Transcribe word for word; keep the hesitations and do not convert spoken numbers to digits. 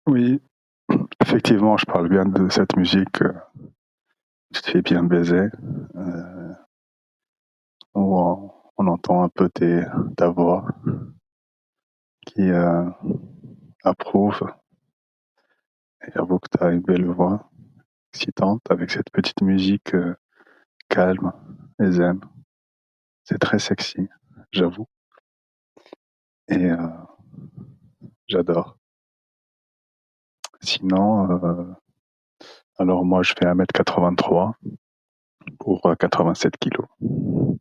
Oui, effectivement, je parle bien de cette musique, heu, «Tu te fais bien baiser», heu, où on on entend un peu tes ta voix qui, heu, approuve et j'avoue que tu as une belle voix, excitante avec cette petite musique, heu, calme et zen. C'est très sexy, j'avoue et heu, j'adore. Sinon, heu, alors moi je fais un mètre quatre-vingt-trois pour, heu, quatre-vingt-sept kilogrammes.